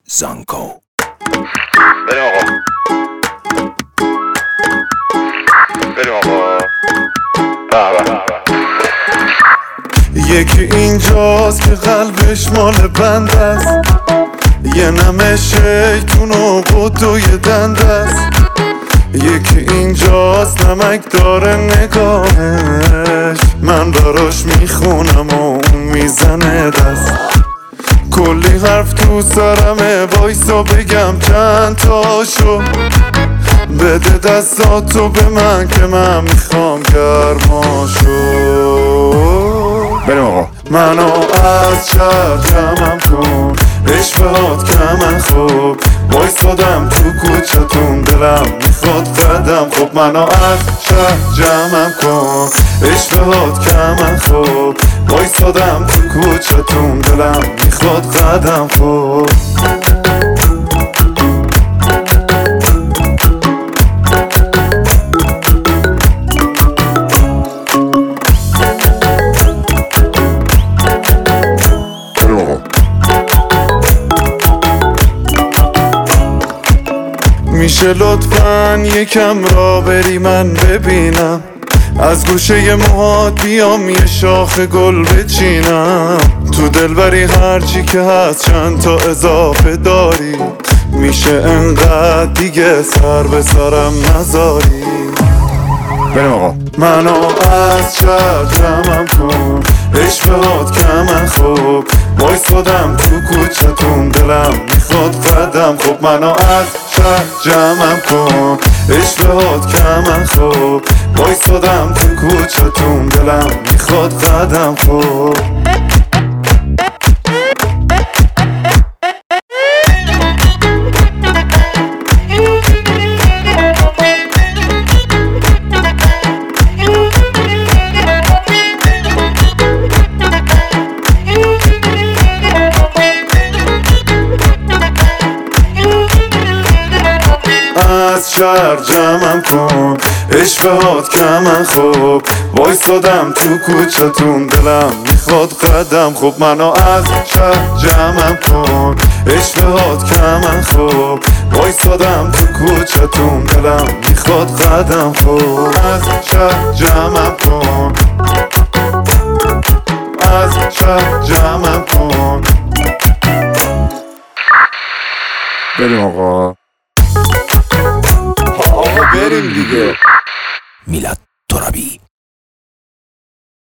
زانکو. بریم آقا، بریم آقا. یکی اینجاست که قلبش مال بند است، یه نمه شیطون و قدوی دند است. یکی اینجاست نمک داره نگاهش، من براش میخونم و اون میزنه دست. کلی حرف تو سرمه، وایسا بگم چند تاشو. بده دستاتو به من که من میخوام گرماشو. بریم آقا. منو از شهر جمعم کن، عشقات که من خوب وایستادم تو کوچتون، دلم میخواد قدم خوب. منو از شهر جمعم کن، عشقات که من خوب وایستادم تو کوچتون، دلم میخواد قدم خوب. میشه لطفاً یکم را بری من ببینم، از گوشه موهات بیام یه شاخ گل بچینم. تو دلبری هرچی که هست چند تا اضافه داری، میشه انقدر دیگه سر به سرم نذاری. بریم آقا. منو از شهر جمعم کن، عشقات که من خوب وایستادم تو کوچتون، دلم میخواد قدم خوب. منو از شهر جمعم کن، عشقات که من خوب وایستادم تو کوچتون، دلم میخواد قدم خوب. از شهر جمعم کن، عشقات که من خوب وایستادم تو کوچتون، دلم میخواد قدم خوب. منو از شهر جمعم کن، عشقات که من خوب وایستادم تو کوچتون، دلم میخواد قدم خوب. از شهر جمعم کن، از شهر جمعم کن. بریم آقا. بریم دیگه. میلاد ترابی.